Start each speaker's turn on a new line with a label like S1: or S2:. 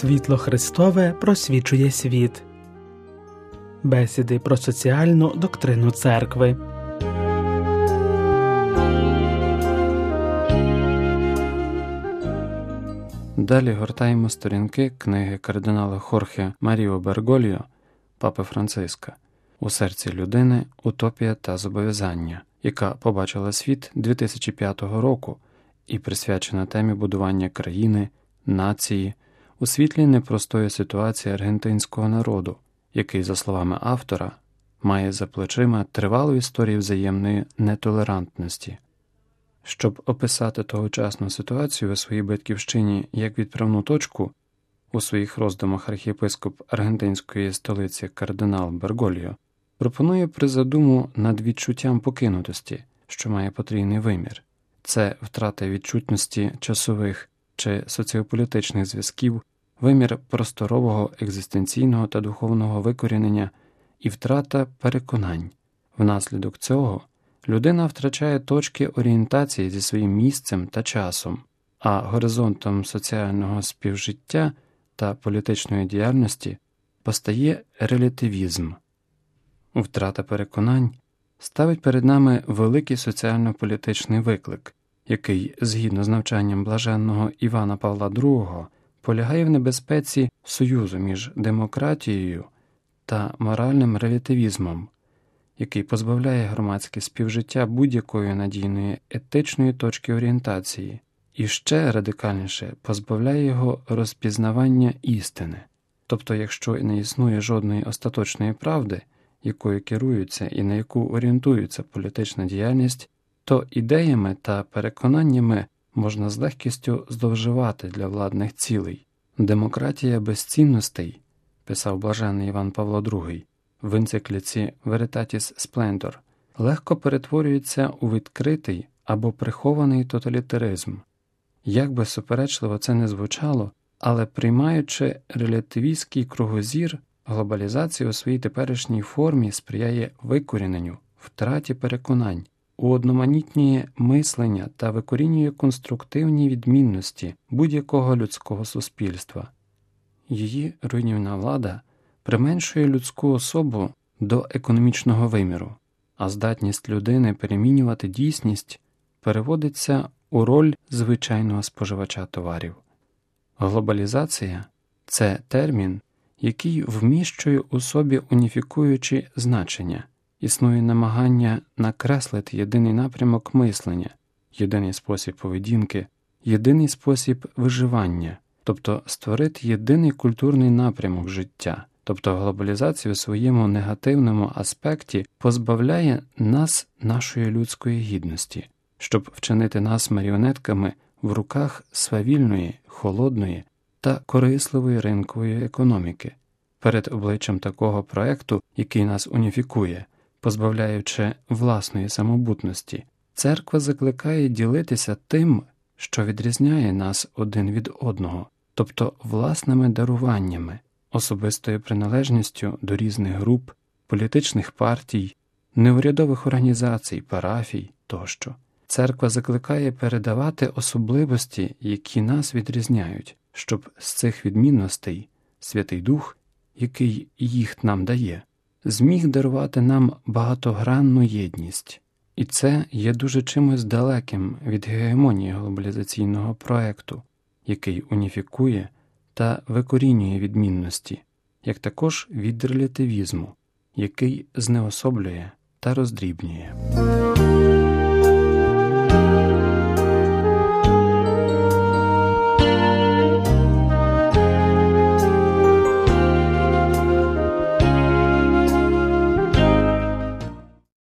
S1: Світло Христове просвічує світ. Бесіди про соціальну доктрину церкви.
S2: Далі гортаємо сторінки книги кардинала Хорхе Маріо Бергольо, папи Франциска «У серці людини. Утопія та зобов'язання», яка побачила світ 2005 року і присвячена темі будування країни, нації, у світлі непростої ситуації аргентинського народу, який, за словами автора, має за плечима тривалу історію взаємної нетолерантності. Щоб описати тогочасну ситуацію у своїй батьківщині як відправну точку, у своїх роздумах архієпископ аргентинської столиці кардинал Бергольо пропонує призадуму над відчуттям покинутості, що має потрійний вимір. Це втрата відчутності часових чи соціополітичних зв'язків, вимір просторового, екзистенційного та духовного викорінення і втрата переконань. Внаслідок цього людина втрачає точки орієнтації зі своїм місцем та часом, а горизонтом соціального співжиття та політичної діяльності постає релятивізм. Втрата переконань ставить перед нами великий соціально-політичний виклик, який, згідно з навчанням блаженного Івана Павла II, полягає в небезпеці союзу між демократією та моральним релятивізмом, який позбавляє громадське співжиття будь-якої надійної етичної точки орієнтації і ще радикальніше позбавляє його розпізнавання істини. Тобто, якщо не існує жодної остаточної правди, якою керується і на яку орієнтується політична діяльність, то ідеями та переконаннями можна з легкістю зловживати для владних цілей. Демократія без цінностей, писав блаженний Іван Павло II в енцикліці Veritatis Splendor, легко перетворюється у відкритий або прихований тоталітаризм. Як би суперечливо це не звучало, але приймаючи релятивістський кругозір, глобалізація у своїй теперішній формі сприяє викоріненню, втраті переконань, уодноманітнює мислення та викорінює конструктивні відмінності будь-якого людського суспільства. Її руйнівна влада применшує людську особу до економічного виміру, а здатність людини перемінювати дійсність переводиться у роль звичайного споживача товарів. Глобалізація – це термін, який вміщує у собі уніфікуючі значення. Існує намагання накреслити єдиний напрямок мислення, єдиний спосіб поведінки, єдиний спосіб виживання, тобто створити єдиний культурний напрямок життя. Тобто глобалізація у своєму негативному аспекті позбавляє нас нашої людської гідності, щоб вчинити нас маріонетками в руках свавільної, холодної та корисливої ринкової економіки. Перед обличчям такого проекту, який нас уніфікує, позбавляючи власної самобутності, церква закликає ділитися тим, що відрізняє нас один від одного, тобто власними даруваннями, особистою приналежністю до різних груп, політичних партій, неурядових організацій, парафій тощо. Церква закликає передавати особливості, які нас відрізняють, щоб з цих відмінностей Святий Дух, який їх нам дає, зміг дарувати нам багатогранну єдність. І це є дуже чимось далеким від гегемонії глобалізаційного проекту, який уніфікує та викорінює відмінності, як також від релятивізму, який знеособлює та роздрібнює.